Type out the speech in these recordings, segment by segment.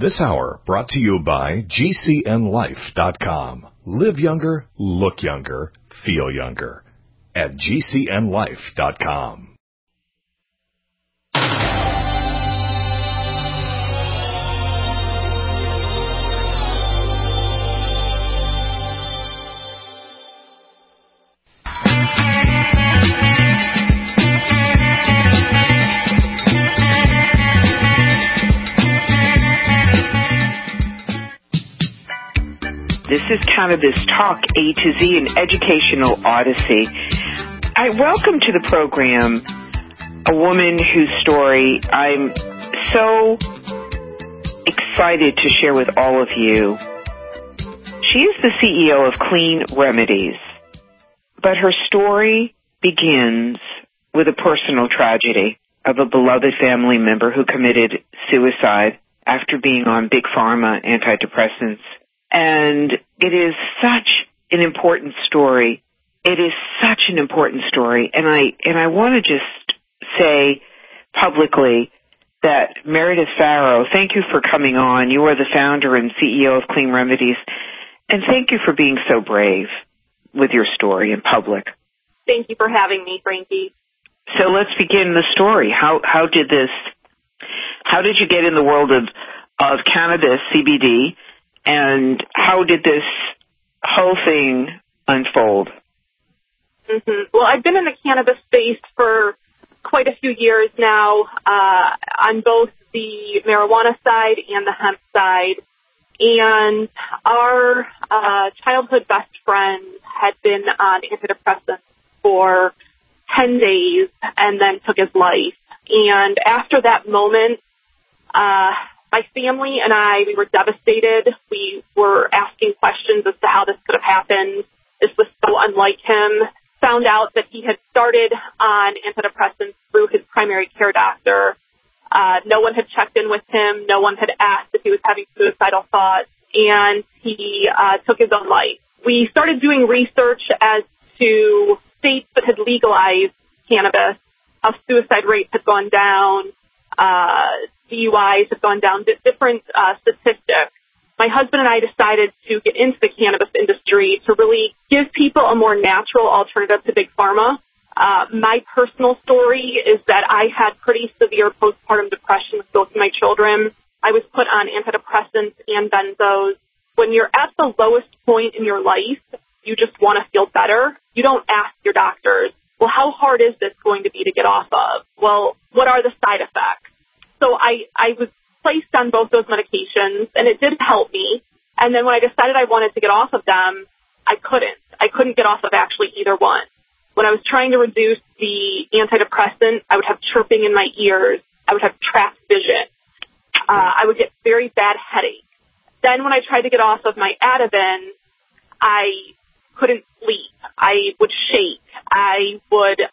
This hour brought to you by GCNLife.com. Live younger, look younger, feel younger at GCNLife.com. This is Cannabis Talk, A to Z, an educational odyssey. I welcome to the program a woman whose story I'm so excited to share with all of you. She is the CEO of Clean Remedies, but her story begins with a personal tragedy of a beloved family member who committed suicide after being on Big Pharma antidepressants. And it is such an important story. It is such an important story. And I want to just say publicly that Meredith Farrow, thank you for coming on. You are the founder and CEO of Clean Remedies. And thank you for being so brave with your story in public. Thank you for having me, Frankie. So let's begin the story. How did you get in the world of cannabis, CBD? And how did this whole thing unfold? Well, I've been in the cannabis space for quite a few years now, on both the marijuana side and the hemp side. And our childhood best friend had been on antidepressants for 10 days and then took his life. And after that moment, my family and I, we were devastated. We were asking questions as to how this could have happened. This was so unlike him. Found out that he had started on antidepressants through his primary care doctor. No one had checked in with him. No one had asked if he was having suicidal thoughts. And he took his own life. We started doing research as to states that had legalized cannabis. How suicide rates had gone down. DUIs have gone down, different statistics. My husband and I decided to get into the cannabis industry to really give people a more natural alternative to Big Pharma. My personal story is that I had pretty severe postpartum depression with both of my children. I was put on antidepressants and benzos. When you're at the lowest point in your life, you just want to feel better. You don't ask your doctors, well, how hard is this going to be to get off of? Well, what are the side effects? So I was placed on both those medications, and it did help me. And then when I decided I wanted to get off of them, I couldn't get off of actually either one. When I was trying to reduce the antidepressant, I would have chirping in my ears. I would have trapped vision. I would get very bad headaches. Then when I tried to get off of my Ativan, I couldn't sleep. I would shake. I would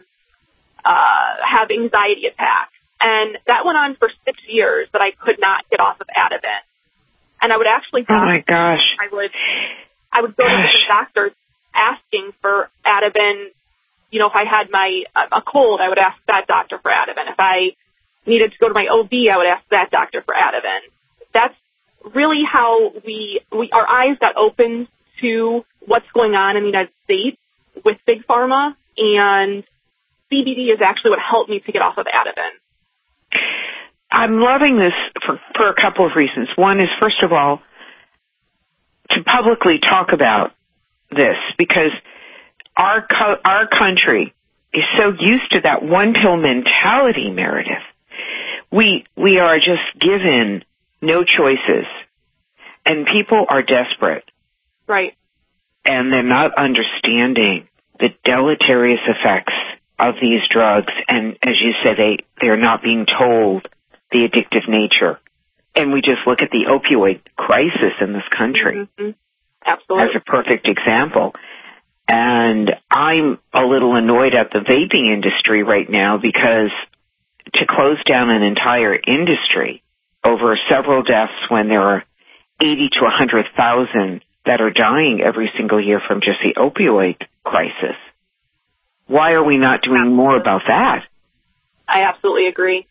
have anxiety attacks. And that went on for 6 years that I could not get off of Ativan. And I would actually oh my gosh. I would go to different doctors asking for Ativan. You know, if I had a cold, I would ask that doctor for Ativan. If I needed to go to my OB, I would ask that doctor for Ativan. That's really how our eyes got opened to what's going on in the United States with Big Pharma, and CBD is actually what helped me to get off of Ativan. I'm loving this for a couple of reasons. One is, first of all, to publicly talk about this, because our country is so used to that one-pill mentality, Meredith. We are just given no choices, and people are desperate. Right. And they're not understanding the deleterious effects of these drugs, and as you said, they're not being told the addictive nature. And we just look at the opioid crisis in this country. Mm-hmm. Absolutely. As a perfect example. And I'm a little annoyed at the vaping industry right now, because to close down an entire industry over several deaths when there are 80 to 100,000 that are dying every single year from just the opioid crisis. Why are we not doing more about that? I absolutely agree.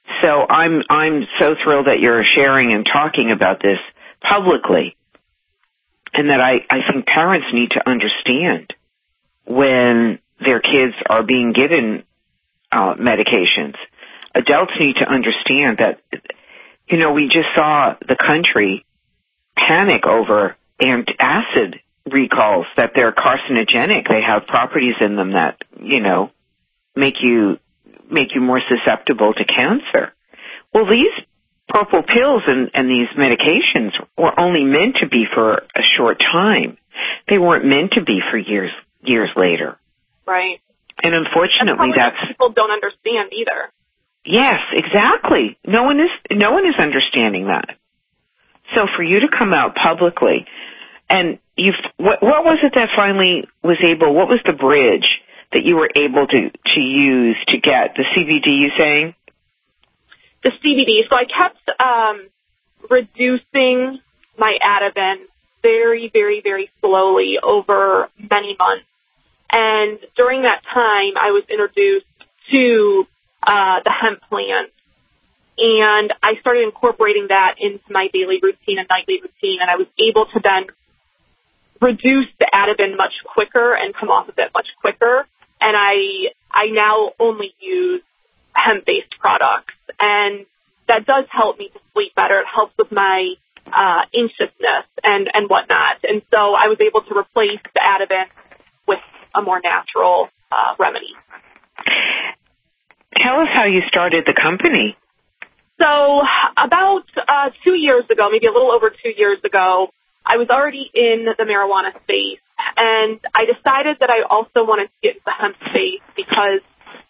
So I'm so thrilled that you're sharing and talking about this publicly, and that I think parents need to understand when their kids are being given medications. Adults need to understand that, we just saw the country panic over antacid recalls, that they're carcinogenic. They have properties in them that, make you more susceptible to cancer. Well, these purple pills and these medications were only meant to be for a short time. They weren't meant to be for years later. Right. And unfortunately, that's people don't understand either. Yes, exactly. No one is understanding that. So for you to come out publicly, and what was it that finally what was the bridge that you were able to use to get the CBD, you saying? The CBD. So I kept reducing my Ativan very, very, very slowly over many months. And during that time, I was introduced to the hemp plant, and I started incorporating that into my daily routine and nightly routine, and I was able to then reduce the Ativan much quicker and come off of it much quicker. And I now only use hemp-based products, and that does help me to sleep better. It helps with my anxiousness and whatnot. And so I was able to replace the Ativan with a more natural remedy. Tell us how you started the company. So about 2 years ago, maybe a little over 2 years ago, I was already in the marijuana space, and I decided that I also wanted to get into the hemp space because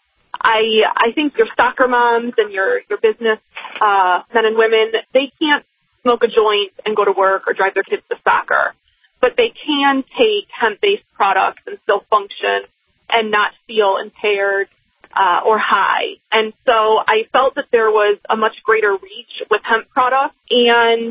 I think your soccer moms and your business men and women, they can't smoke a joint and go to work or drive their kids to soccer, but they can take hemp-based products and still function and not feel impaired or high. And so I felt that there was a much greater reach with hemp products, and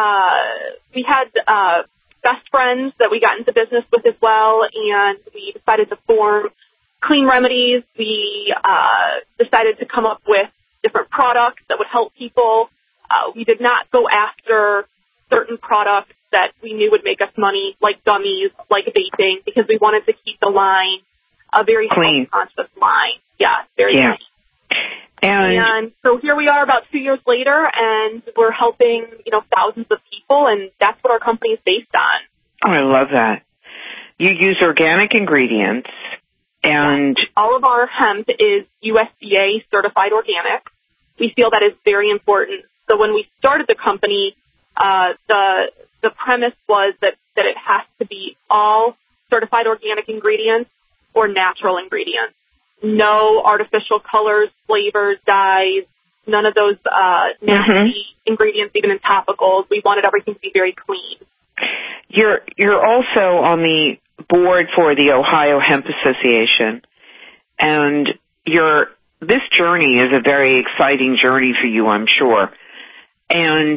we had best friends that we got into business with as well, and we decided to form Clean Remedies. We decided to come up with different products that would help people. We did not go after certain products that we knew would make us money, like gummies, like vaping, because we wanted to keep the line a very health-conscious line. Yeah, very clean. And so here we are about 2 years later, and we're helping, thousands of people, and that's what our company is based on. Oh, I love that. You use organic ingredients, and all of our hemp is USDA certified organic. We feel that is very important. So when we started the company, the premise was that it has to be all certified organic ingredients or natural ingredients. No artificial colors, flavors, dyes, none of those nasty ingredients, even in topicals. We wanted everything to be very clean. You're also on the board for the Ohio Hemp Association, and this journey is a very exciting journey for you, I'm sure, and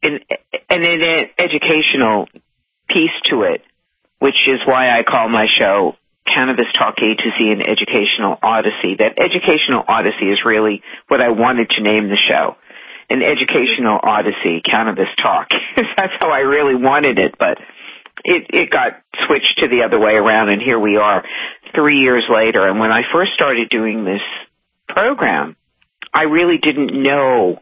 an educational piece to it, which is why I call my show Cannabis Talk A to Z, an educational odyssey. That educational odyssey is really what I wanted to name the show, an educational odyssey, Cannabis Talk. That's how I really wanted it, but it got switched to the other way around, and here we are 3 years later. And when I first started doing this program, I really didn't know.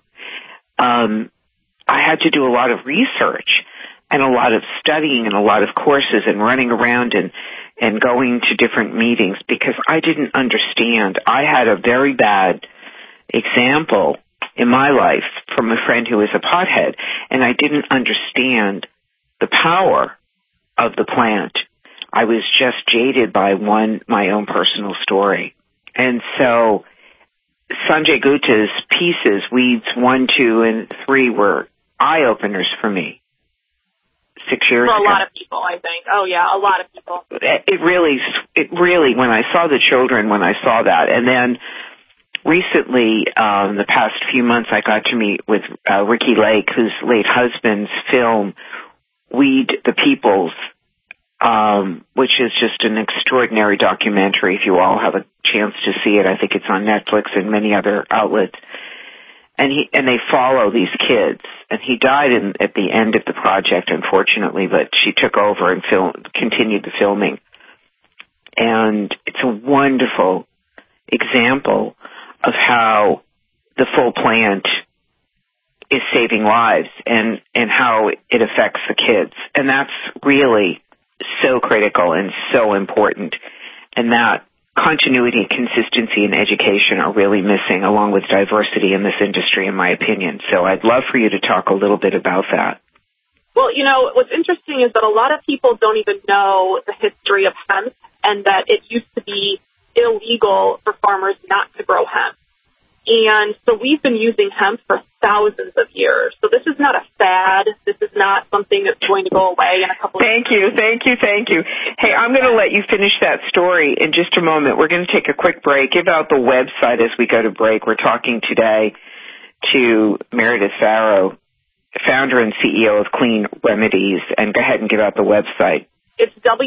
I had to do a lot of research and a lot of studying and a lot of courses and running around and going to different meetings because I didn't understand. I had a very bad example in my life from a friend who was a pothead, and I didn't understand the power of the plant. I was just jaded by my own personal story. And so Sanjay Gupta's pieces, Weeds 1, 2, and 3, were eye-openers for me 6 years ago. For a lot of people, I think. Oh, yeah, a lot of people. It really, when I saw the children, when I saw that, and then recently, the past few months, I got to meet with Ricky Lake, whose late husband's film, Weed the Peoples, which is just an extraordinary documentary. If you all have a chance to see it, I think it's on Netflix and many other outlets. and they follow these kids. And he died at the end of the project, unfortunately, but she took over and continued the filming. And it's a wonderful example of how the full plant is saving lives and how it affects the kids. And that's really so critical and so important. And that continuity and consistency in education are really missing, along with diversity in this industry, in my opinion. So I'd love for you to talk a little bit about that. Well, what's interesting is that a lot of people don't even know the history of hemp and that it used to be illegal for farmers not to grow hemp. And so we've been using hemp for thousands of years. So this is not a fad. This is not something that's going to go away in a couple of years. Thank you. Hey, I'm going to let you finish that story in just a moment. We're going to take a quick break. Give out the website as we go to break. We're talking today to Meredith Farrow, founder and CEO of Clean Remedies. And go ahead and give out the website. It's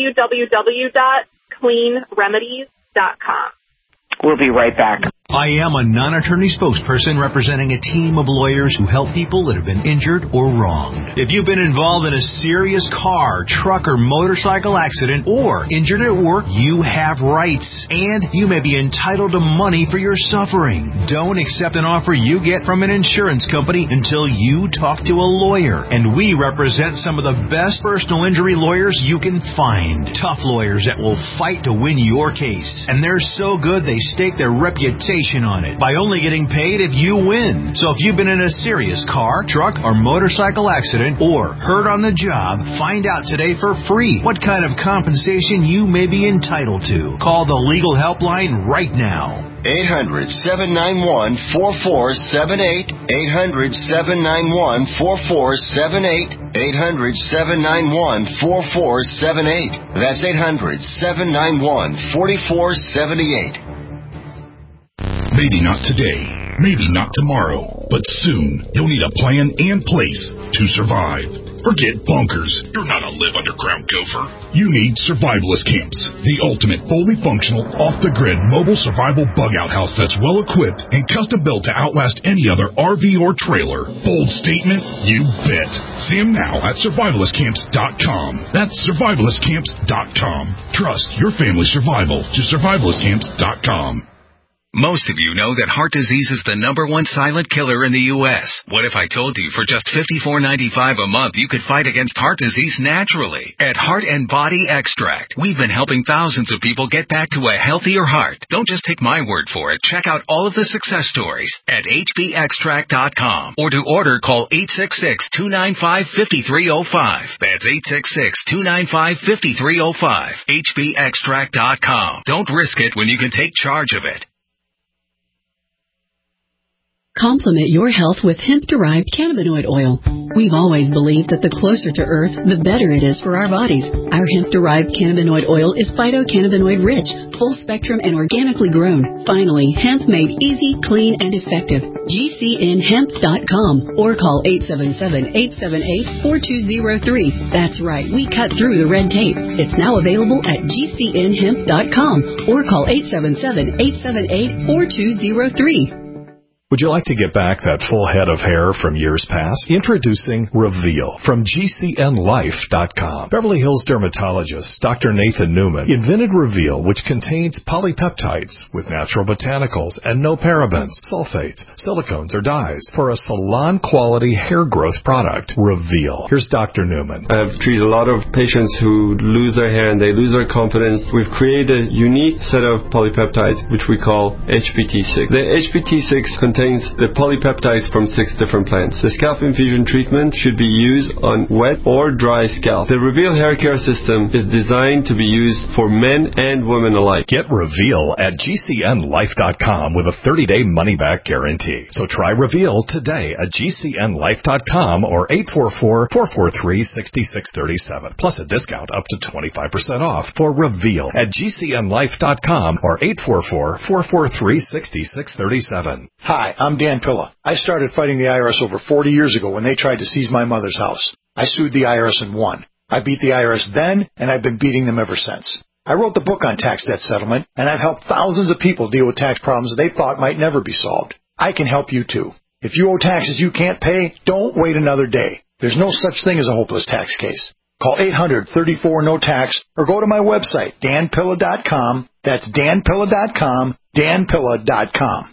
www.cleanremedies.com. We'll be right back. I am a non-attorney spokesperson representing a team of lawyers who help people that have been injured or wronged. If you've been involved in a serious car, truck, or motorcycle accident or injured at work, you have rights, and you may be entitled to money for your suffering. Don't accept an offer you get from an insurance company until you talk to a lawyer, and we represent some of the best personal injury lawyers you can find. Tough lawyers that will fight to win your case, and they're so good they stake their reputation on it by only getting paid if you win. So if you've been in a serious car, truck, or motorcycle accident or hurt on the job, find out today for free what kind of compensation you may be entitled to. Call the legal helpline right now. 800-791-4478. 800-791-4478. 800-791-4478. That's 800-791-4478. Maybe not today, maybe not tomorrow, but soon you'll need a plan and place to survive. Forget bunkers. You're not a live underground gopher. You need Survivalist Camps, the ultimate fully functional, off-the-grid mobile survival bug-out house that's well-equipped and custom-built to outlast any other RV or trailer. Bold statement? You bet. See them now at survivalistcamps.com. That's survivalistcamps.com. Trust your family's survival to survivalistcamps.com. Most of you know that heart disease is the #1 silent killer in the U.S. What if I told you for just $54.95 a month you could fight against heart disease naturally? At Heart and Body Extract, we've been helping thousands of people get back to a healthier heart. Don't just take my word for it. Check out all of the success stories at hbextract.com. Or to order, call 866-295-5305. That's 866-295-5305. hbextract.com. Don't risk it when you can take charge of it. Complement your health with hemp-derived cannabinoid oil. We've always believed that the closer to Earth, the better it is for our bodies. Our hemp-derived cannabinoid oil is phytocannabinoid-rich, full-spectrum, and organically grown. Finally, hemp made easy, clean, and effective. GCNhemp.com or call 877-878-4203. That's right, we cut through the red tape. It's now available at GCNhemp.com or call 877-878-4203. Would you like to get back that full head of hair from years past? Introducing Reveal from GCNlife.com. Beverly Hills dermatologist Dr. Nathan Newman invented Reveal, which contains polypeptides with natural botanicals and no parabens, sulfates, silicones, or dyes for a salon-quality hair growth product. Reveal. Here's Dr. Newman. I've treated a lot of patients who lose their hair and they lose their confidence. We've created a unique set of polypeptides, which we call HPT6. The HPT6 contains the polypeptides from 6 different plants. The scalp infusion treatment should be used on wet or dry scalp. The Reveal hair care system is designed to be used for men and women alike. Get Reveal at GCNlife.com with a 30-day money-back guarantee. So try Reveal today at GCNlife.com or 844-443-6637. Plus a discount up to 25% off for Reveal at GCNlife.com or 844-443-6637. Hi, I'm Dan Pilla. I started fighting the IRS over 40 years ago when they tried to seize my mother's house. I sued the IRS and won. I beat the IRS then, and I've been beating them ever since. I wrote the book on tax debt settlement, and I've helped thousands of people deal with tax problems they thought might never be solved. I can help you too. If you owe taxes you can't pay, don't wait another day. There's no such thing as a hopeless tax case. Call 800-34-NO-TAX or go to my website, danpilla.com. That's danpilla.com, danpilla.com.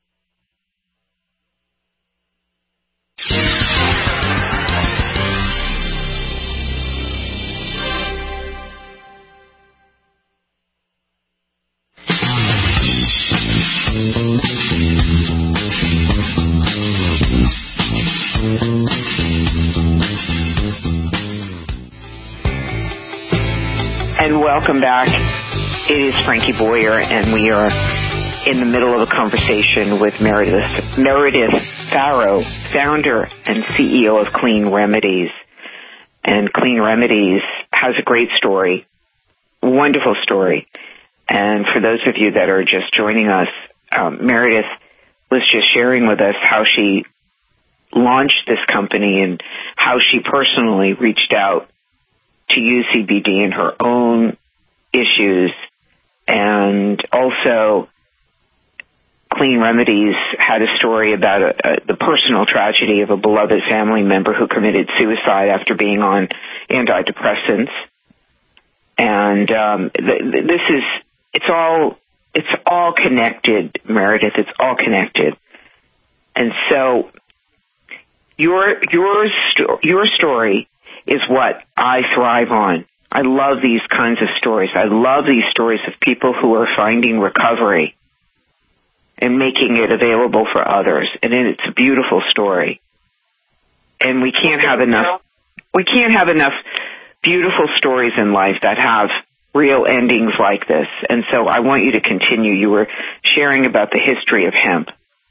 And welcome back. It is Frankie Boyer, and we are in the middle of a conversation with Meredith Farrow, founder and CEO of Clean Remedies. And Clean Remedies has a great story, wonderful story. And for those of you that are just joining us, Meredith was just sharing with us how she launched this company and how she personally reached out to use CBD in her own issues. And also, Clean Remedies had a story about the personal tragedy of a beloved family member who committed suicide after being on antidepressants. And it's all connected, Meredith. It's all connected. And so your story is what I thrive on. I love these kinds of stories. I love these stories of people who are finding recovery and making it available for others. And it's a beautiful story. And we can't have enough beautiful stories in life that have real endings like this. And so I want you to continue. You were sharing about the history of hemp.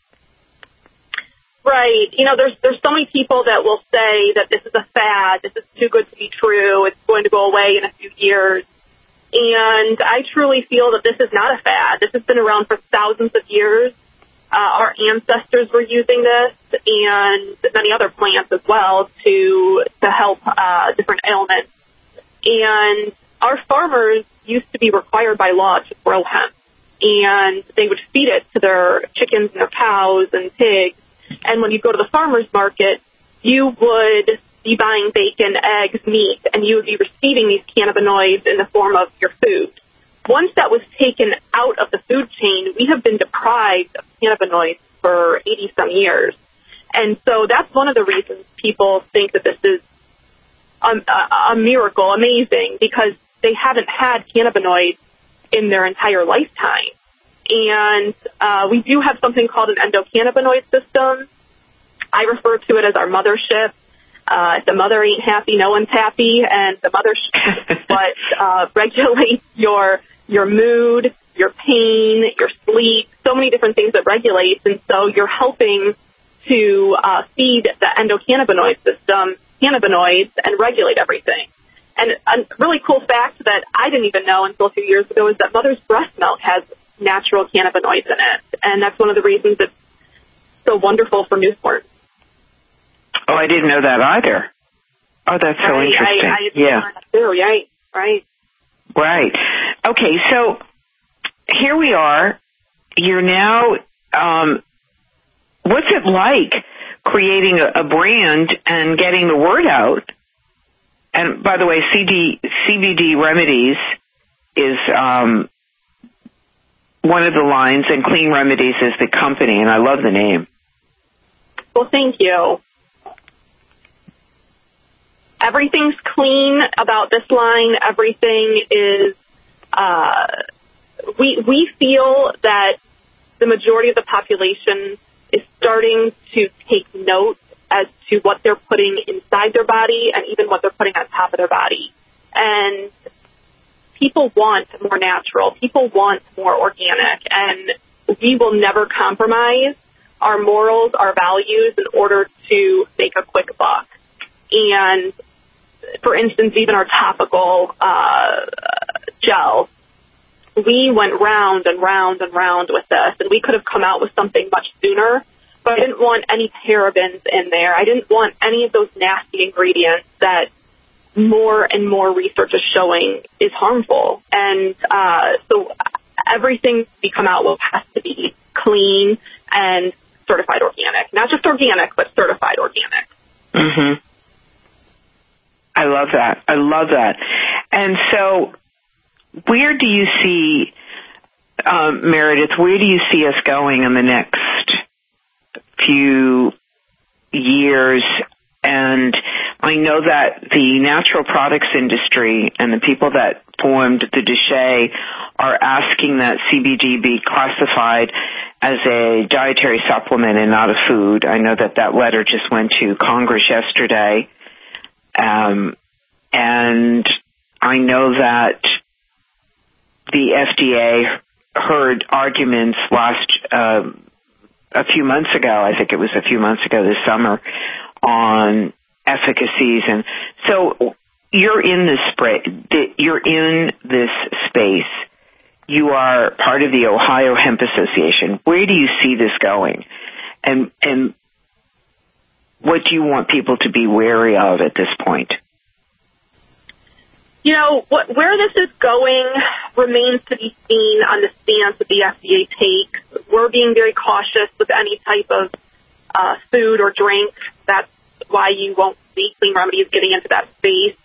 Right. You know, there's so many people that will say that this is a fad, this is too good to be true, it's going to go away in a few years. And I truly feel that this is not a fad. This has been around for thousands of years. Our ancestors were using this and many other plants as well to help different ailments. And our farmers used to be required by law to grow hemp. And they would feed it to their chickens and their cows and pigs. And when you go to the farmer's market, you would be buying bacon, eggs, meat, and you would be receiving these cannabinoids in the form of your food. Once that was taken out of the food chain, we have been deprived of cannabinoids for 80-some years. And so that's one of the reasons people think that this is a miracle, amazing, because they haven't had cannabinoids in their entire lifetime. And we do have something called an endocannabinoid system. I refer to it as our mothership. If the mother ain't happy, no one's happy. And the mothership is what regulates your mood, your pain, your sleep, so many different things that regulates. And so you're helping to feed the endocannabinoid system cannabinoids and regulate everything. And a really cool fact that I didn't even know until a few years ago is that mother's breast milk has natural cannabinoids in it. And that's one of the reasons it's so wonderful for newborns. Oh, I didn't know that either. Oh, that's so interesting. Yeah. Right. Right. Okay, so here we are. You're now, what's it like creating a brand and getting the word out? And by the way, CBD Remedies is one of the lines, and Clean Remedies is the company, and I love the name. Well, thank you. Everything's clean about this line. Everything is, we feel that the majority of the population is starting to take note as to what they're putting inside their body and even what they're putting on top of their body. And people want more natural. People want more organic. And we will never compromise our morals, our values in order to make a quick buck. And, for instance, even our topical gel, we went round and round and round with this, and we could have come out with something much sooner, but I didn't want any parabens in there. I didn't want any of those nasty ingredients that more and more research is showing is harmful. And so everything we come out with has to be clean and certified organic. Not just organic, but certified organic. Mm-hmm. I love that. I love that. And so where do you see, Meredith, where do you see us going in the next few years? And I know that the natural products industry and the people that formed the DSHEA are asking that CBD be classified as a dietary supplement and not a food. I know that that letter just went to Congress yesterday. And I know that the FDA heard arguments a few months ago, I think it was a few months ago this summer, on efficacies. And so you're in this space. You are part of the Ohio Hemp Association. Where do you see this going? And what do you want people to be wary of at this point? You know, where this is going remains to be seen on the stance that the FDA takes. We're being very cautious with any type of food or drink. That's why you won't see Clean Remedies getting into that space.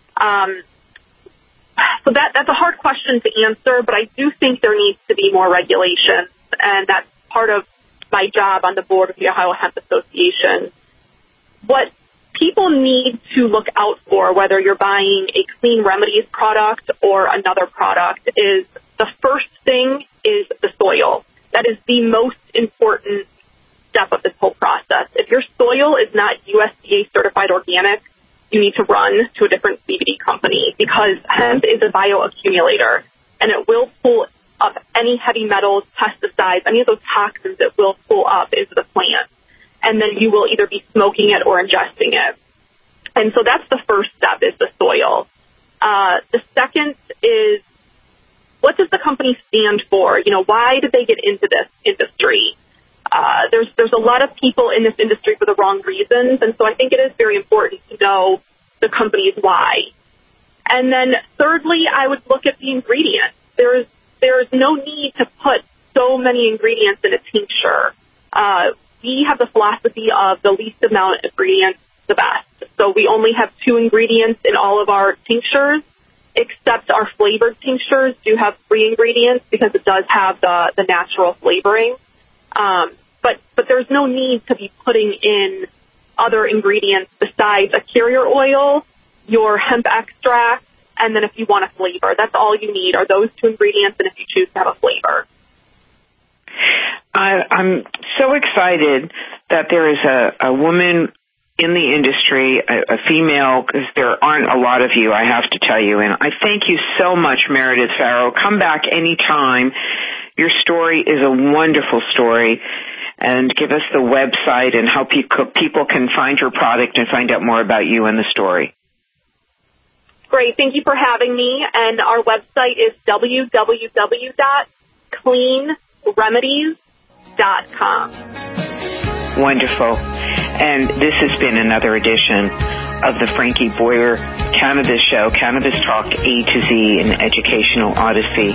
So that's a hard question to answer, but I do think there needs to be more regulation, and that's part of my job on the board of the Ohio Hemp Association. What people need to look out for, whether you're buying a Clean Remedies product or another product, is the first thing is the soil. That is the most important step of this whole process. If your soil is not USDA certified organic, you need to run to a different CBD company, because hemp is a bioaccumulator, and it will pull up any heavy metals, pesticides, any of those toxins it will pull up into the plant. And then you will either be smoking it or ingesting it. And so that's the first step, is the soil. The second is, what does the company stand for? You know, why did they get into this industry? There's a lot of people in this industry for the wrong reasons, and so I think it is very important to know the company's why. And then thirdly, I would look at the ingredients. There's no need to put so many ingredients in a tincture. We have the philosophy of the least amount of ingredients, the best. So we only have 2 ingredients in all of our tinctures, except our flavored tinctures do have 3 ingredients because it does have the natural flavoring. But there's no need to be putting in other ingredients besides a carrier oil, your hemp extract, and then if you want a flavor. That's all you need are those 2 ingredients, and if you choose to have a flavor. I'm so excited that there is a woman in the industry, a female, because there aren't a lot of you, I have to tell you. And I thank you so much, Meredith Farrow. Come back anytime. Your story is a wonderful story. And give us the website and how people can find your product and find out more about you and the story. Great. Thank you for having me. And our website is www.cleanremedies.com. Wonderful. And this has been another edition of the Frankie Boyer Cannabis Show, Cannabis Talk A to Z, an educational odyssey.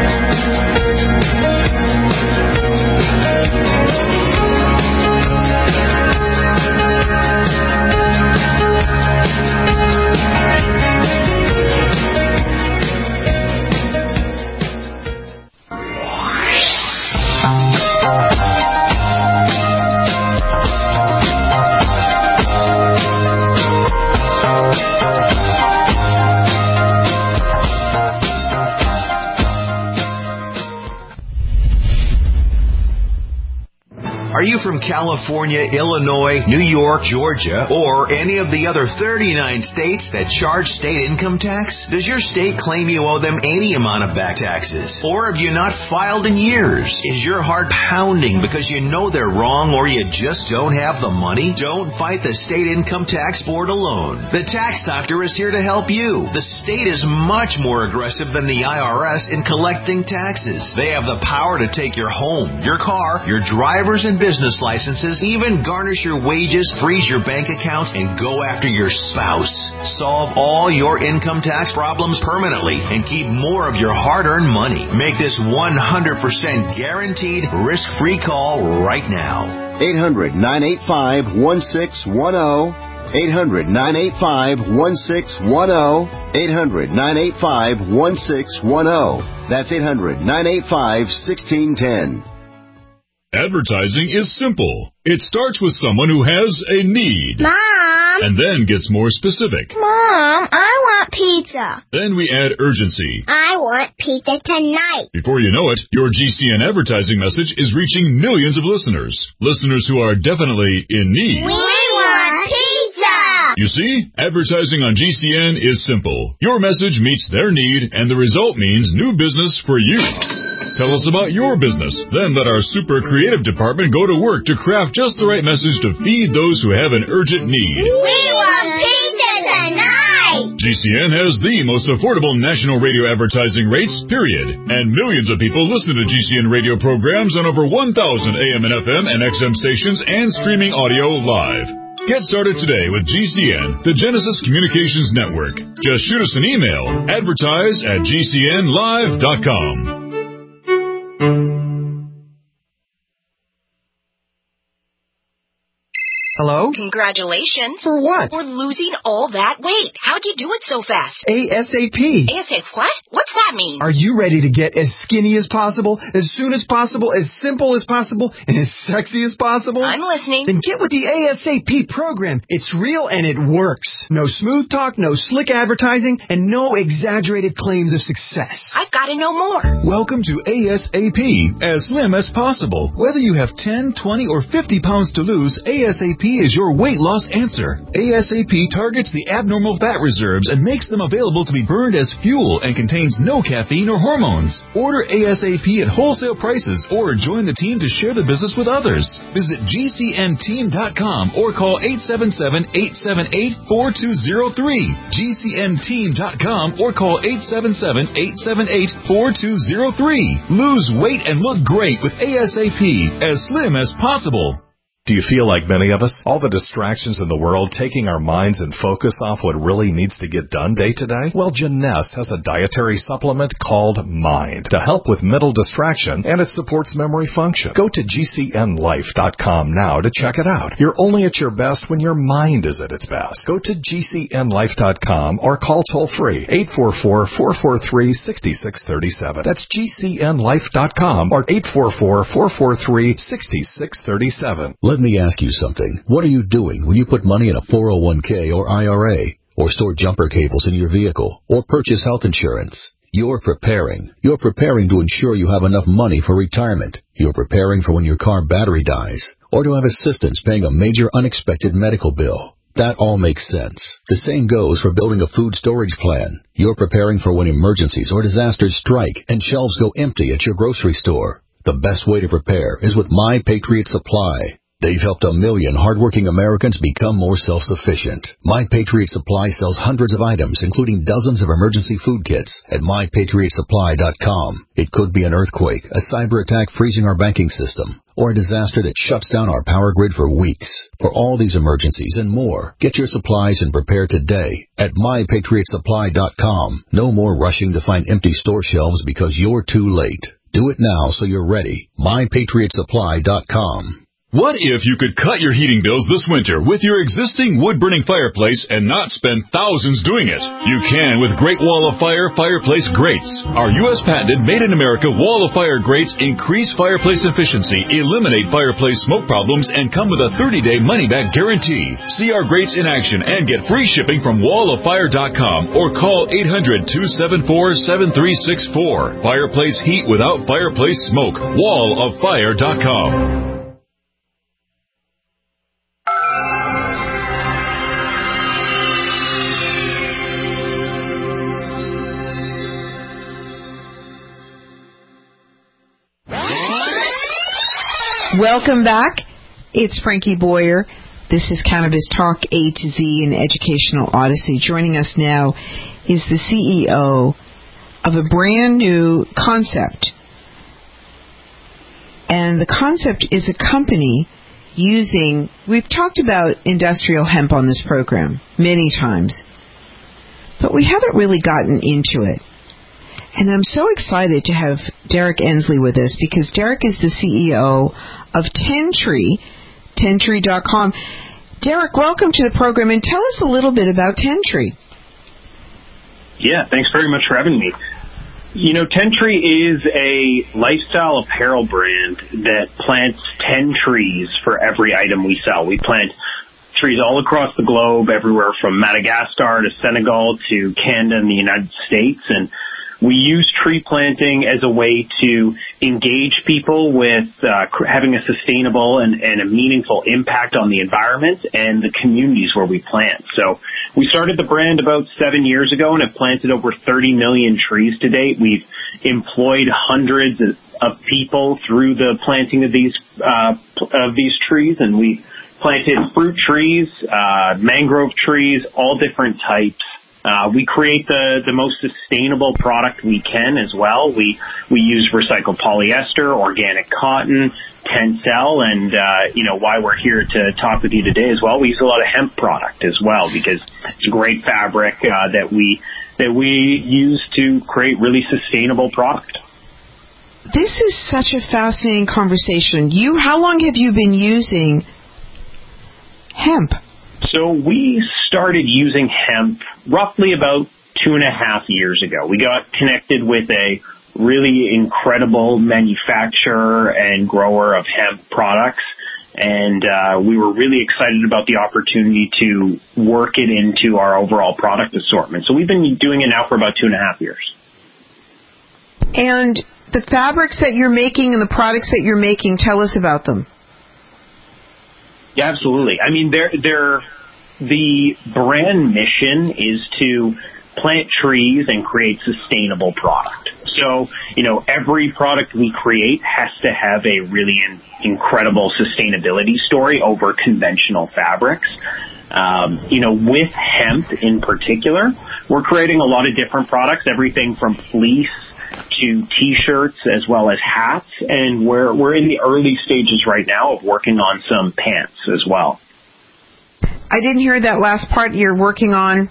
Are you from California, Illinois, New York, Georgia, or any of the other 39 states that charge state income tax? Does your state claim you owe them any amount of back taxes? Or have you not filed in years? Is your heart pounding because you know they're wrong or you just don't have the money? Don't fight the state income tax board alone. The Tax Doctor is here to help you. The state is much more aggressive than the IRS in collecting taxes. They have the power to take your home, your car, your driver's and business licenses, even garnish your wages, freeze your bank accounts, and go after your spouse. Solve all your income tax problems permanently and keep more of your hard-earned money. Make this 100% guaranteed risk-free call right now. 800-985-1610. 800-985-1610. 800-985-1610. That's 800-985-1610. Advertising is simple. It starts with someone who has a need. Mom! And then gets more specific. Mom, I want pizza. Then we add urgency. I want pizza tonight. Before you know it, your GCN advertising message is reaching millions of listeners. Listeners who are definitely in need. We want pizza! You see, advertising on GCN is simple. Your message meets their need, and the result means new business for you. Tell us about your business. Then let our super creative department go to work to craft just the right message to feed those who have an urgent need. We want pizza tonight! GCN has the most affordable national radio advertising rates, period. And millions of people listen to GCN radio programs on over 1,000 AM and FM and XM stations and streaming audio live. Get started today with GCN, the Genesis Communications Network. Just shoot us an email, advertise@gcnlive.com. Hello? Congratulations. For what? For losing all that weight. How'd you do it so fast? ASAP. ASAP what? What's that mean? Are you ready to get as skinny as possible, as soon as possible, as simple as possible, and as sexy as possible? I'm listening. Then get with the ASAP program. It's real and it works. No smooth talk, no slick advertising, and no exaggerated claims of success. I've got to know more. Welcome to ASAP, as slim as possible. Whether you have 10, 20, or 50 pounds to lose, ASAP is your weight loss answer. ASAP targets the abnormal fat reserves and makes them available to be burned as fuel and contains no caffeine or hormones. Order ASAP at wholesale prices or join the team to share the business with others. Visit GCNteam.com or call 877-878-4203. GCNteam.com or call 877-878-4203. Lose weight and look great with ASAP, as slim as possible. Do you feel like many of us? All the distractions in the world taking our minds and focus off what really needs to get done day to day? Well, Jeunesse has a dietary supplement called Mind to help with mental distraction, and it supports memory function. Go to GCNlife.com now to check it out. You're only at your best when your mind is at its best. Go to GCNlife.com or call toll-free 844-443-6637. That's GCNlife.com or 844-443-6637. Let me ask you something. What are you doing when you put money in a 401k or IRA, or store jumper cables in your vehicle, or purchase health insurance? You're preparing. You're preparing to ensure you have enough money for retirement. You're preparing for when your car battery dies, or to have assistance paying a major unexpected medical bill. That all makes sense. The same goes for building a food storage plan. You're preparing for when emergencies or disasters strike and shelves go empty at your grocery store. The best way to prepare is with My Patriot Supply. They've helped 1 million hardworking Americans become more self-sufficient. My Patriot Supply sells hundreds of items, including dozens of emergency food kits at MyPatriotSupply.com. It could be an earthquake, a cyber attack freezing our banking system, or a disaster that shuts down our power grid for weeks. For all these emergencies and more, get your supplies and prepare today at MyPatriotSupply.com. No more rushing to find empty store shelves because you're too late. Do it now so you're ready. MyPatriotSupply.com. What if you could cut your heating bills this winter with your existing wood-burning fireplace and not spend thousands doing it? You can with Great Wall of Fire fireplace grates. Our U.S. patented made-in-America Wall of Fire grates increase fireplace efficiency, eliminate fireplace smoke problems, and come with a 30-day money-back guarantee. See our grates in action and get free shipping from walloffire.com or call 800-274-7364. Fireplace heat without fireplace smoke. walloffire.com. Welcome back. It's Frankie Boyer. This is Cannabis Talk A to Z in Educational Odyssey. Joining us now is the CEO of a brand new concept. And the concept is a company using, we've talked about industrial hemp on this program many times, but we haven't really gotten into it. And I'm so excited to have Derek Ensley with us because Derek is the CEO of 10 Tree. Tentree.com. Derek, welcome to the program, and tell us a little bit about Tentree. Yeah, thanks very much for having me. You know, Tentree is a lifestyle apparel brand that plants 10 trees for every item we sell. We plant trees all across the globe, everywhere from Madagascar to Senegal to Canada and the United States, and we use tree planting as a way to engage people with having a sustainable and a meaningful impact on the environment and the communities where we plant. So we started the brand about 7 years ago and have planted over 30 million trees to date. We've employed hundreds of people through the planting of these trees, and we planted fruit trees, mangrove trees, all different types. We create the most sustainable product we can as well. We use recycled polyester, organic cotton, Tencel, and why we're here to talk with you today as well. We use a lot of hemp product as well because it's a great fabric that we use to create really sustainable product. This is such a fascinating conversation. How long have you been using hemp? So we started using hemp roughly about 2.5 years ago. We got connected with a really incredible manufacturer and grower of hemp products, and we were really excited about the opportunity to work it into our overall product assortment. So we've been doing it now for about 2.5 years. And the fabrics that you're making and the products that you're making, tell us about them. Yeah, absolutely. I mean, the brand mission is to plant trees and create sustainable product. So, every product we create has to have a really incredible sustainability story over conventional fabrics. With hemp in particular, we're creating a lot of different products, everything from fleece to T-shirts as well as hats, and we're in the early stages right now of working on some pants as well. I didn't hear that last part. You're working on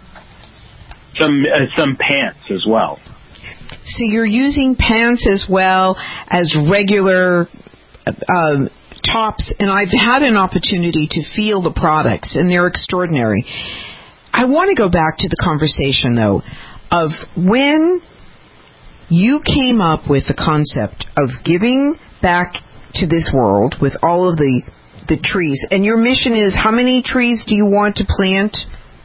some pants as well. So you're using pants as well as regular tops, and I've had an opportunity to feel the products, and they're extraordinary. I want to go back to the conversation, though, of when you came up with the concept of giving back to this world with all of the trees. And your mission is, how many trees do you want to plant?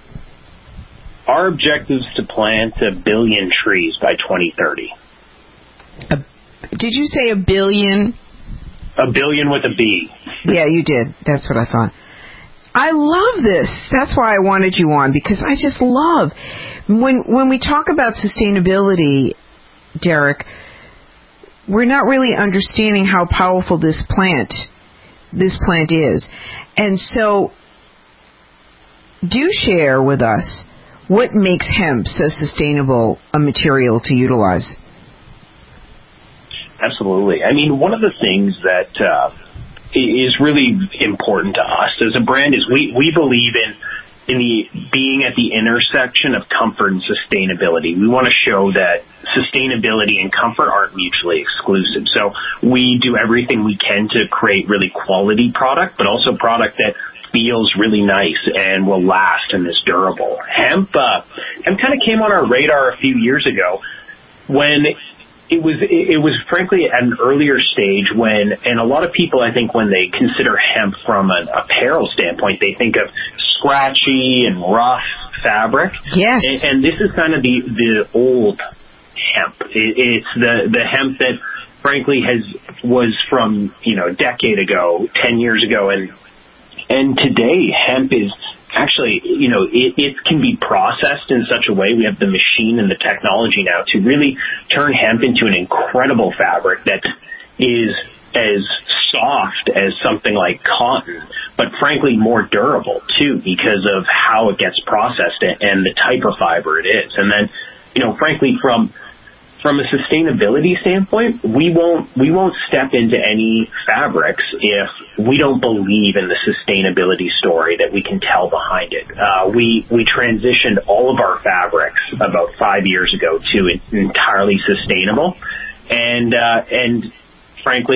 Our objective is to plant 1 billion trees by 2030. Did you say 1 billion? 1 billion with a B. Yeah, you did. That's what I thought. I love this. That's why I wanted you on, because I just love when we talk about sustainability, Derek, we're not really understanding how powerful this plant is. And so do share with us what makes hemp so sustainable a material to utilize. Absolutely. I mean, one of the things that is really important to us as a brand is we believe in the being at the intersection of comfort and sustainability. We want to show that sustainability and comfort aren't mutually exclusive. So we do everything we can to create really quality product, but also product that feels really nice and will last and is durable. Hemp kind of came on our radar a few years ago when it was frankly at an earlier stage and a lot of people, I think, when they consider hemp from an apparel standpoint, they think of scratchy and rough fabric. Yes. And this is kind of the old hemp. It's the hemp that frankly was from, a decade ago, 10 years ago, and today hemp is actually, it can be processed in such a way. We have the machine and the technology now to really turn hemp into an incredible fabric that is as soft as something like cotton, but frankly more durable too because of how it gets processed and the type of fiber it is. And then, frankly, from a sustainability standpoint, we won't step into any fabrics if we don't believe in the sustainability story that we can tell behind it. We transitioned all of our fabrics about 5 years ago to entirely sustainable, and frankly,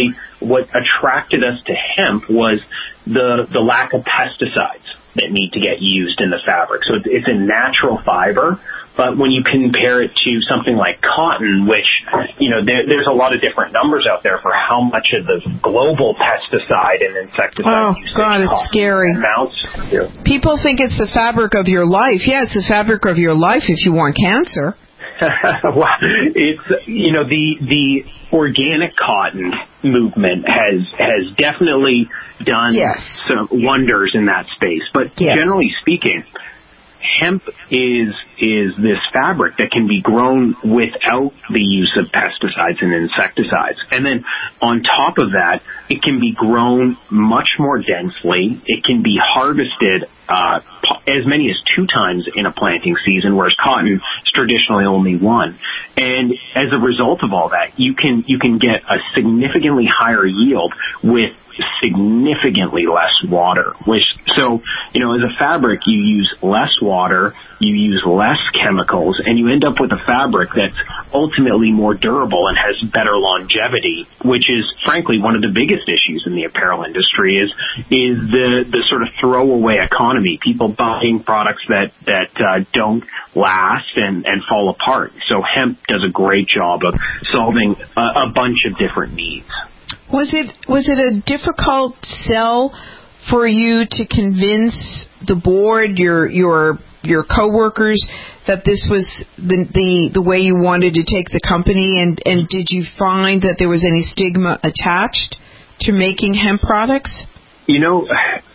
what attracted us to hemp was the lack of pesticides that need to get used in the fabric. So it's a natural fiber, but when you compare it to something like cotton, which, there's a lot of different numbers out there for how much of the global pesticide and insecticide usage. Oh, God, it's scary. Amounts. People think it's the fabric of your life. Yeah, it's the fabric of your life if you want cancer. Well, it's, the organic cotton movement has definitely done some wonders in that space. But generally speaking, hemp is this fabric that can be grown without the use of pesticides and insecticides. And then on top of that, it can be grown much more densely. It can be harvested as many as 2 times in a planting season, whereas cotton is traditionally only 1. And as a result of all that, you can get a significantly higher yield with significantly less water. As a fabric, you use less water, you use less chemicals, and you end up with a fabric that's ultimately more durable and has better longevity, which is frankly one of the biggest issues in the apparel industry is the sort of throwaway economy, people buying products that don't last and fall apart. So hemp does a great job of solving a bunch of different needs. Was it a difficult sell for you to convince the board, your coworkers, that this was the way you wanted to take the company? And did you find that there was any stigma attached to making hemp products? No,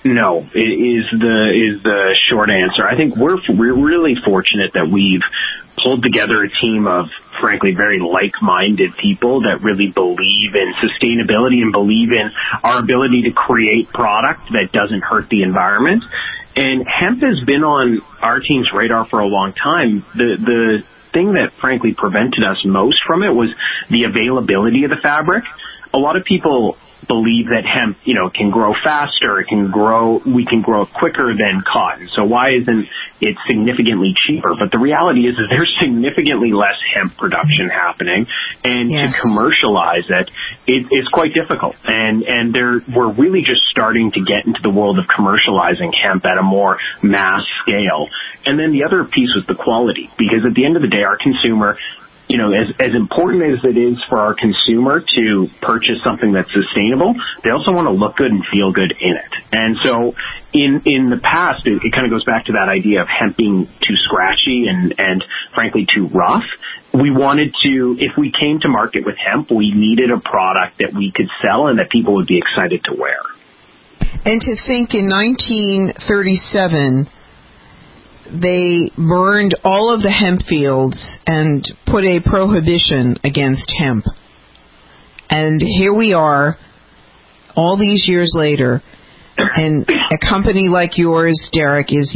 is the short answer. I think we're really fortunate that we've pulled together a team of, frankly, very like-minded people that really believe in sustainability and believe in our ability to create product that doesn't hurt the environment. And hemp has been on our team's radar for a long time. The thing that, frankly, prevented us most from it was the availability of the fabric. A lot of people believe that hemp, can grow faster, we can grow it quicker than cotton. So why isn't it significantly cheaper? But the reality is that there's significantly less hemp production happening, and to commercialize it's quite difficult. And we're really just starting to get into the world of commercializing hemp at a more mass scale. And then the other piece was the quality, because at the end of the day, our consumer, as important as it is for our consumer to purchase something that's sustainable, they also want to look good and feel good in it. And so in the past, it kind of goes back to that idea of hemp being too scratchy and frankly too rough. We wanted to, if we came to market with hemp, we needed a product that we could sell and that people would be excited to wear. And to think in 1937, they burned all of the hemp fields and put a prohibition against hemp. And here we are, all these years later, and a company like yours, Derek, is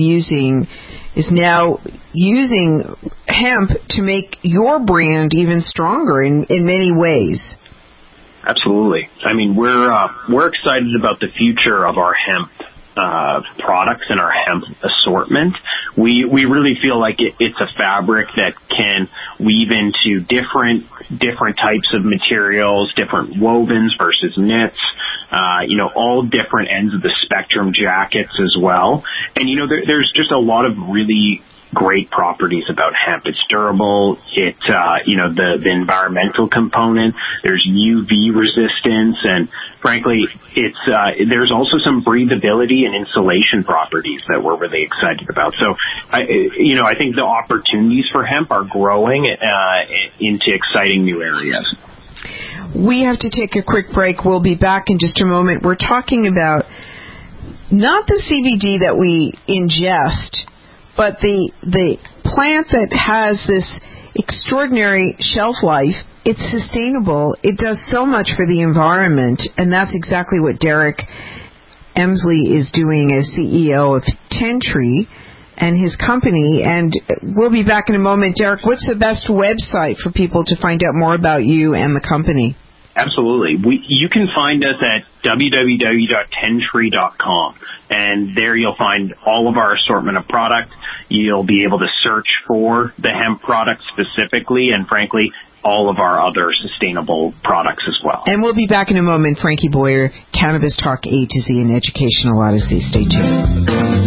now using hemp to make your brand even stronger in many ways. Absolutely. I mean, we're excited about the future of our hemp products and our hemp assortment. We really feel like it's a fabric that can weave into different types of materials, different wovens versus knits, all different ends of the spectrum, jackets as well. And there's just a lot of really great properties about hemp. It's durable. It, the environmental component. There's UV resistance, and frankly, there's also some breathability and insulation properties that we're really excited about. So, I think the opportunities for hemp are growing into exciting new areas. We have to take a quick break. We'll be back in just a moment. We're talking about not the CBD that we ingest, but the plant that has this extraordinary shelf life. It's sustainable. It does so much for the environment, and that's exactly what Derek Emsley is doing as CEO of Tentree and his company. And we'll be back in a moment. Derek, what's the best website for people to find out more about you and the company? Absolutely. You can find us at www.tentree.com, and there you'll find all of our assortment of product. You'll be able to search for the hemp product specifically, and frankly, all of our other sustainable products as well. And we'll be back in a moment. Frankie Boyer, Cannabis Talk A to Z, and Educational Odyssey. Stay tuned.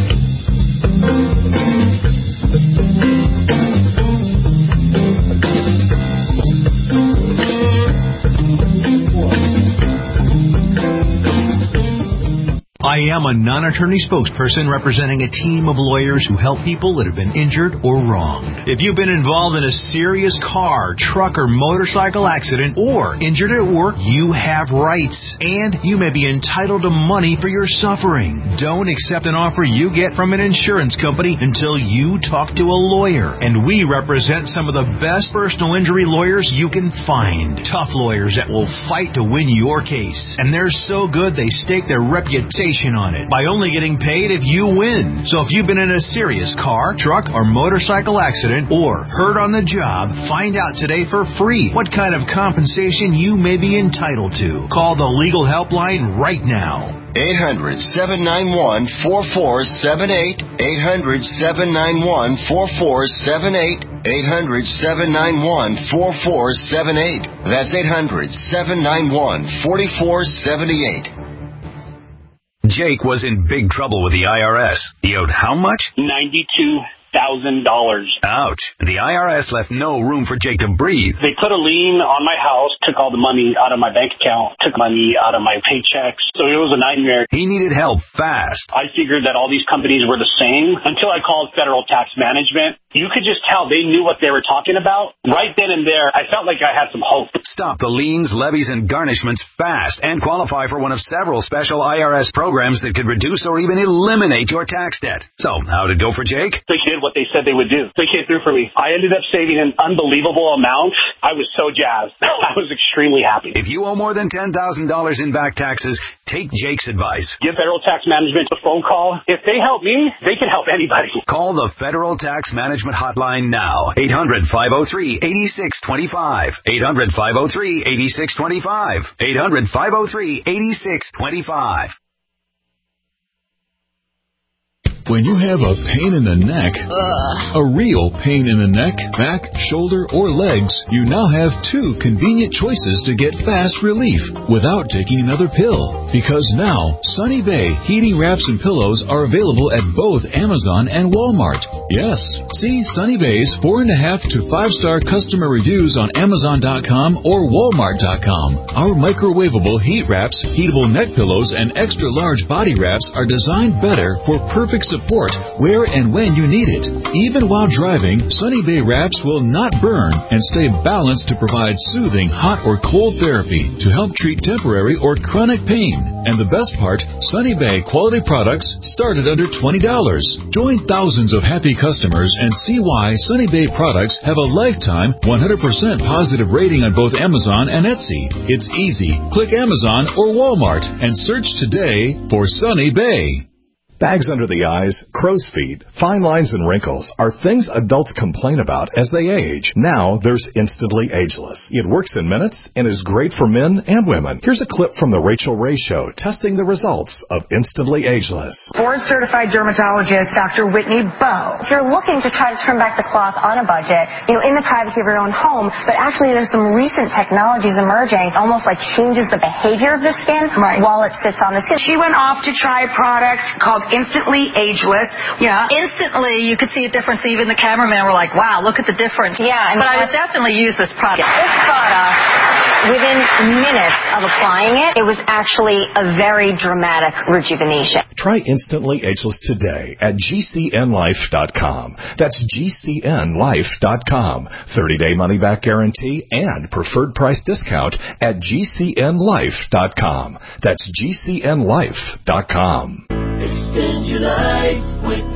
I am a non-attorney spokesperson representing a team of lawyers who help people that have been injured or wronged. If you've been involved in a serious car, truck, or motorcycle accident or injured at work, you have rights, and you may be entitled to money for your suffering. Don't accept an offer you get from an insurance company until you talk to a lawyer, and we represent some of the best personal injury lawyers you can find. Tough lawyers that will fight to win your case, and they're so good they stake their reputation on it by only getting paid if you win. So if you've been in a serious car, truck, or motorcycle accident or hurt on the job, find out today for free what kind of compensation you may be entitled to. Call the legal helpline right now. 800-791-4478. 800-791-4478. 800-791-4478. That's 800-791-4478. Jake was in big trouble with the IRS. He owed how much? $92,000. Ouch. The IRS left no room for Jake to breathe. They put a lien on my house, took all the money out of my bank account, took money out of my paychecks. So it was a nightmare. He needed help fast. I figured that all these companies were the same until I called Federal Tax Management. You could just tell they knew what they were talking about. Right then and there, I felt like I had some hope. Stop the liens, levies, and garnishments fast and qualify for one of several special IRS programs that could reduce or even eliminate your tax debt. So, how'd it go for Jake? They did what they said they would do. They came through for me. I ended up saving an unbelievable amount. I was so jazzed. I was extremely happy. If you owe more than $10,000 in back taxes, take Jake's advice. Give Federal Tax Management a phone call. If they help me, they can help anybody. Call the Federal Tax Management hotline now. 800-503-8625. 800-503-8625. 800-503-8625. When you have a pain in the neck, a real pain in the neck, back, shoulder, or legs, you now have two convenient choices to get fast relief without taking another pill. Because now, Sunny Bay heating wraps and pillows are available at both Amazon and Walmart. Yes, see Sunny Bay's 4.5 to 5-star customer reviews on Amazon.com or Walmart.com. Our microwavable heat wraps, heatable neck pillows, and extra large body wraps are designed better for perfect support where and when you need it. Even while driving, Sunny Bay wraps will not burn and stay balanced to provide soothing hot or cold therapy to help treat temporary or chronic pain. And the best part, Sunny Bay quality products start at under $20. Join thousands of happy customers and see why Sunny Bay products have a lifetime 100% positive rating on both Amazon and Etsy. It's easy. Click Amazon or Walmart and search today for Sunny Bay. Bags under the eyes, crow's feet, fine lines, and wrinkles are things adults complain about as they age. Now there's Instantly Ageless. It works in minutes and is great for men and women. Here's a clip from The Rachel Ray Show testing the results of Instantly Ageless. Board-certified dermatologist Dr. Whitney Bowe. If you're looking to try to turn back the clock on a budget, in the privacy of your own home, but actually there's some recent technologies emerging, almost like changes the behavior of the skin while it sits on the skin. She went off to try a product called Instantly Ageless. Yeah. Instantly, you could see a difference. Even the cameramen were like, wow, look at the difference. Yeah. But I would definitely use this product. This product, within minutes of applying it, it was actually a very dramatic rejuvenation. Try Instantly Ageless today at GCNlife.com. That's GCNlife.com. 30-day money-back guarantee and preferred price discount at GCNlife.com. That's GCNlife.com. Extend your life with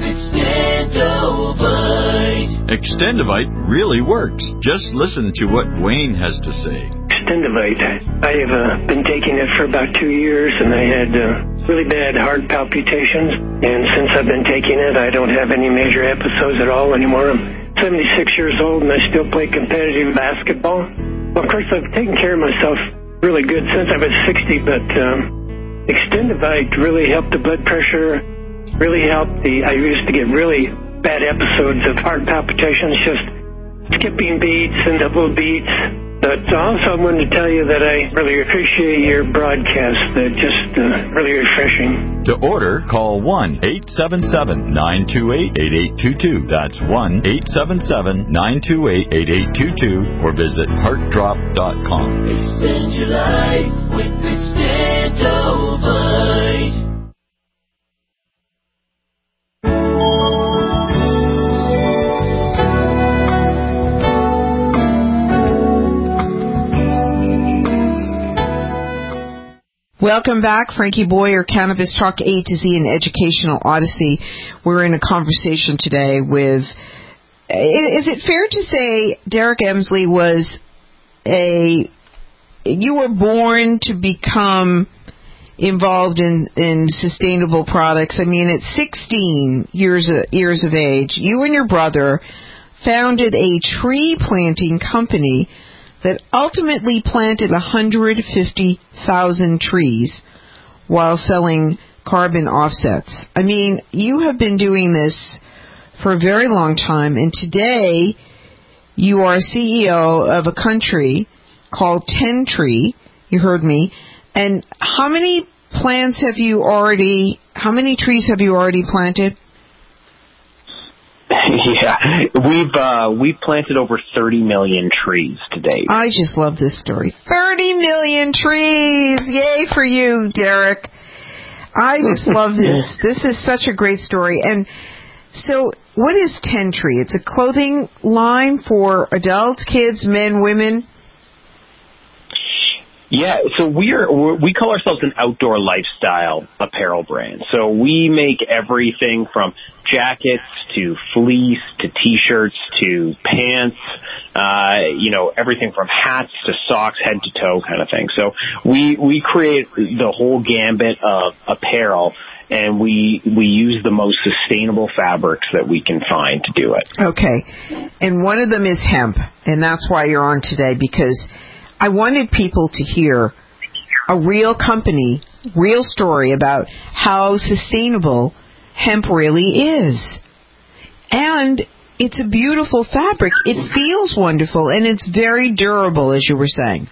Extendovite. Extendovite really works. Just listen to what Wayne has to say. Extendovite. I have been taking it for about 2 years, and I had really bad heart palpitations. And since I've been taking it, I don't have any major episodes at all anymore. I'm 76 years old, and I still play competitive basketball. Well, of course, I've taken care of myself really good since I was 60, but Extendivite really helped the blood pressure, really helped I used to get really bad episodes of heart palpitations, just skipping beats and double beats. But also I wanted to tell you that I really appreciate your broadcast. They're just really refreshing. To order, call 1-877-928-8822. That's 1-877-928-8822 or visit heartdrop.com. Extend your life with Extendovite. Welcome back, Frankie Boyer, Cannabis Talk A to Z and Educational Odyssey. We're in a conversation today with, is it fair to say Derek Emsley you were born to become involved in sustainable products? I mean, at 16 years of age, you and your brother founded a tree planting company that ultimately planted 150,000 trees while selling carbon offsets. I mean, you have been doing this for a very long time, and today you are CEO of a country called Tentree. You heard me. And how many trees have you already planted? Yeah, we've planted over 30 million trees to date. I just love this story. 30 million trees! Yay for you, Derek. I just love this. This is such a great story. And so, what is Tentree? It's a clothing line for adults, kids, men, women? Yeah, so we call ourselves an outdoor lifestyle apparel brand. So we make everything from jackets to fleece to T-shirts to pants, everything from hats to socks, head to toe kind of thing. So we create the whole gambit of apparel, and we use the most sustainable fabrics that we can find to do it. Okay, and one of them is hemp, and that's why you're on today, because I wanted people to hear a real company, real story about how sustainable hemp really is. And it's a beautiful fabric. It feels wonderful, and it's very durable, as you were saying.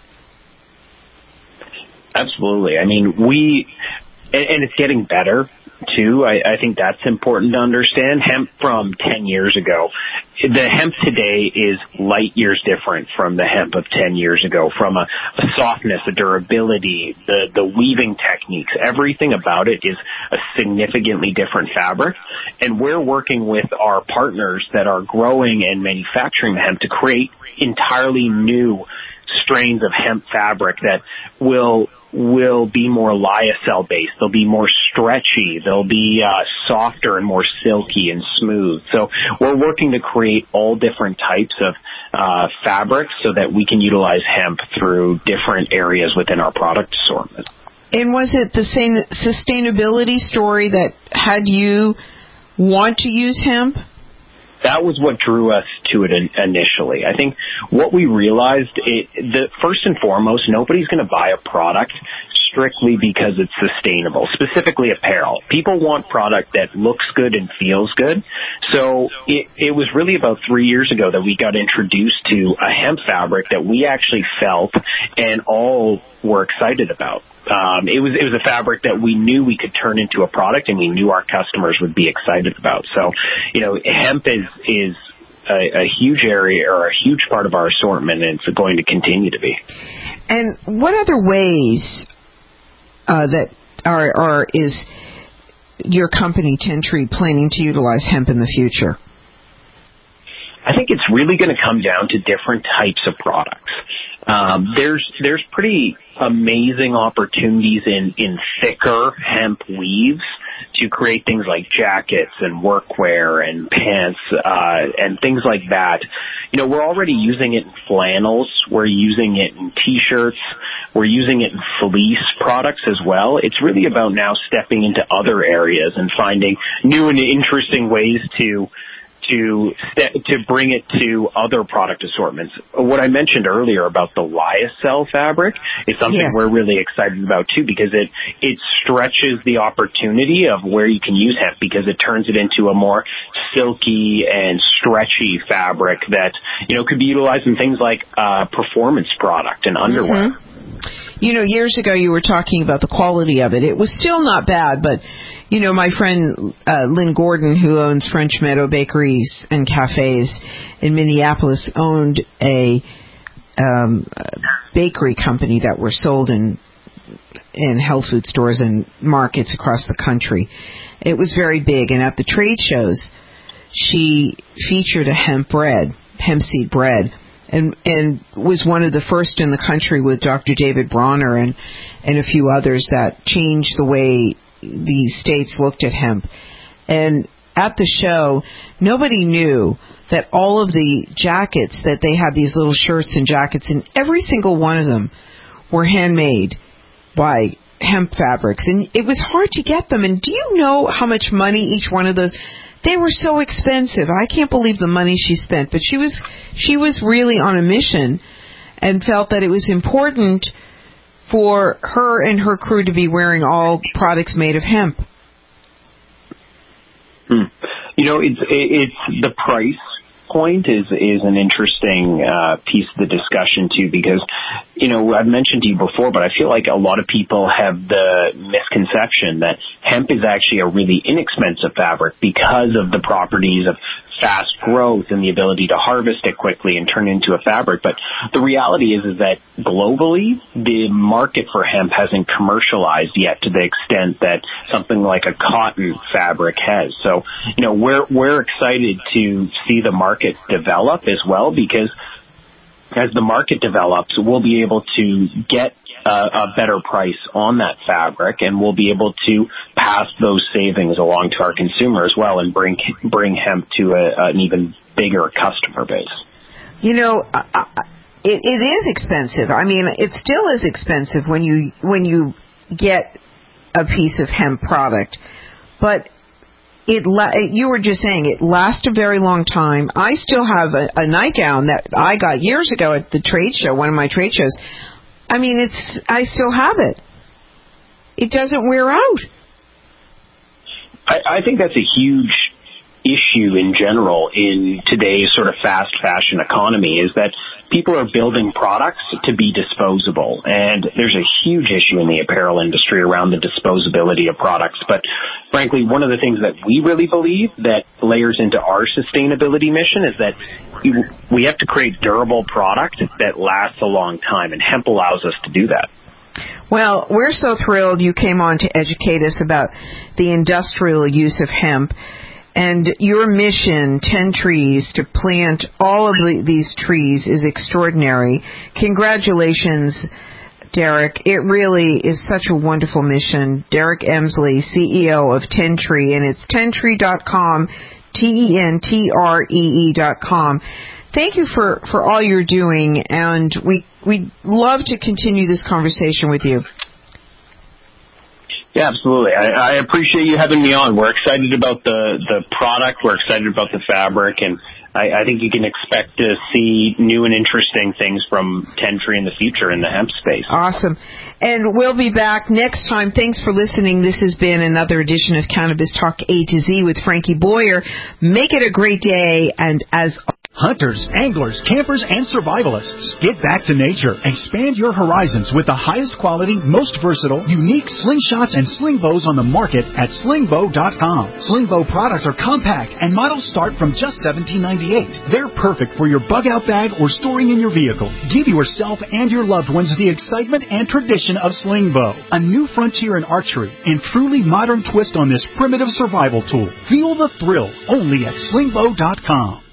Absolutely. I mean, and it's getting better, too. I think that's important to understand. Hemp from 10 years ago, the hemp today is light years different from the hemp of 10 years ago, from a softness, a durability, the weaving techniques. Everything about it is a significantly different fabric. And we're working with our partners that are growing and manufacturing the hemp to create entirely new strains of hemp fabric that will be more lyocell based. They'll be more stretchy. They'll be softer and more silky and smooth. So we're working to create all different types of fabrics so that we can utilize hemp through different areas within our product assortment. And was it the same sustainability story that had you want to use hemp? That was what drew us to it initially. I think what we realized, first and foremost, nobody's going to buy a product strictly because it's sustainable, specifically apparel. People want product that looks good and feels good. So it was really about 3 years ago that we got introduced to a hemp fabric that we actually felt and all were excited about. It was a fabric that we knew we could turn into a product, and we knew our customers would be excited about. So, hemp is a huge area or a huge part of our assortment, and it's going to continue to be. And what other ways is your company Tentree planning to utilize hemp in the future? I think it's really going to come down to different types of products. There's pretty amazing opportunities in thicker hemp weaves to create things like jackets and workwear and pants and things like that. We're already using it in flannels. We're using it in T-shirts. We're using it in fleece products as well. It's really about now stepping into other areas and finding new and interesting ways to to bring it to other product assortments. What I mentioned earlier about the lyocell fabric is something we're really excited about too, because it stretches the opportunity of where you can use hemp, because it turns it into a more silky and stretchy fabric that, could be utilized in things like performance product and underwear. Mm-hmm. Years ago you were talking about the quality of it. It was still not bad, but my friend Lynn Gordon, who owns French Meadow Bakeries and Cafes in Minneapolis, owned a bakery company that were sold in health food stores and markets across the country. It was very big, and at the trade shows, she featured a hemp seed bread, and was one of the first in the country with Dr. David Bronner and a few others that changed the way the states looked at hemp. And at the show, nobody knew that all of the jackets that they had, these little shirts and jackets, and every single one of them were handmade by hemp fabrics. And it was hard to get them. And do you know how much money each one of those... They were so expensive. I can't believe the money she spent. But she was really on a mission and felt that it was important for her and her crew to be wearing all products made of hemp. It's the price point is an interesting piece of the discussion too, because I've mentioned to you before, but I feel like a lot of people have the misconception that hemp is actually a really inexpensive fabric because of the properties of fast growth and the ability to harvest it quickly and turn it into a fabric. But the reality is that globally, the market for hemp hasn't commercialized yet to the extent that something like a cotton fabric has. So, we're excited to see the market develop as well, because as the market develops, we'll be able to get a better price on that fabric, and we'll be able to pass those savings along to our consumer as well, and bring hemp to an even bigger customer base. It is expensive. I mean, it still is expensive when you get a piece of hemp product, but you were just saying it lasts a very long time. I still have a nightgown that I got years ago at the trade show, one of my trade shows. I mean, I still have it. It doesn't wear out. I think that's a huge issue in general in today's sort of fast fashion economy, is that people are building products to be disposable. And there's a huge issue in the apparel industry around the disposability of products. But frankly, one of the things that we really believe that layers into our sustainability mission is that we have to create durable product that lasts a long time, and hemp allows us to do that. Well, we're so thrilled you came on to educate us about the industrial use of hemp. And your mission, 10 trees, to plant all of these trees is extraordinary. Congratulations, Derek. It really is such a wonderful mission. Derek Emsley, CEO of 10Tree, and it's 10tree.com, TENTREE.com. Thank you for all you're doing, and we'd love to continue this conversation with you. Yeah, absolutely. I appreciate you having me on. We're excited about the product. We're excited about the fabric, and I think you can expect to see new and interesting things from 10Tree in the future in the hemp space. Awesome. And we'll be back next time. Thanks for listening. This has been another edition of Cannabis Talk A to Z with Frankie Boyer. Make it a great day, and as hunters, anglers, campers, and survivalists, get back to nature. Expand your horizons with the highest quality, most versatile, unique slingshots and sling bows on the market at slingbow.com. Slingbow products are compact, and models start from just $17.98. They're perfect for your bug-out bag or storing in your vehicle. Give yourself and your loved ones the excitement and tradition of Slingbow, a new frontier in archery and truly modern twist on this primitive survival tool. Feel the thrill only at slingbow.com.